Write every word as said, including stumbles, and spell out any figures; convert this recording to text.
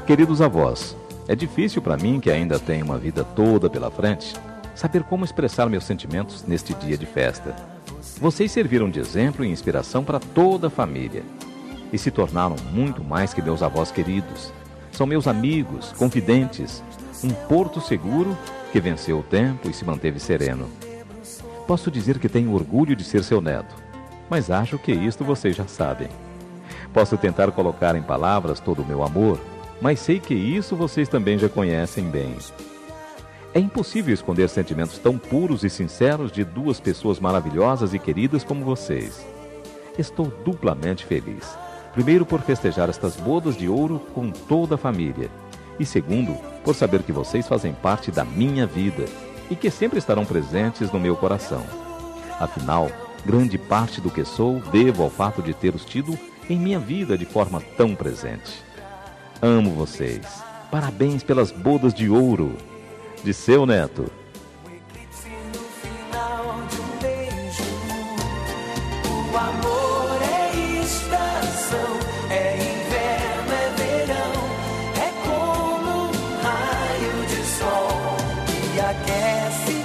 Queridos avós, é difícil para mim, que ainda tenho uma vida toda pela frente, saber como expressar meus sentimentos neste dia de festa. Vocês serviram de exemplo e inspiração para toda a família e se tornaram muito mais que meus avós queridos. São meus amigos, confidentes, um porto seguro que venceu o tempo e se manteve sereno. Posso dizer que tenho orgulho de ser seu neto, mas acho que isto vocês já sabem. Posso tentar colocar em palavras todo o meu amor, mas sei que isso vocês também já conhecem bem. É impossível esconder sentimentos tão puros e sinceros de duas pessoas maravilhosas e queridas como vocês. Estou duplamente feliz. Primeiro, por festejar estas bodas de ouro com toda a família. E segundo, por saber que vocês fazem parte da minha vida e que sempre estarão presentes no meu coração. Afinal, grande parte do que sou devo ao fato de ter os tido em minha vida de forma tão presente. Amo vocês. Parabéns pelas bodas de ouro. De seu neto. O amor é estação, é inverno, é verão, é como um raio de sol que aquece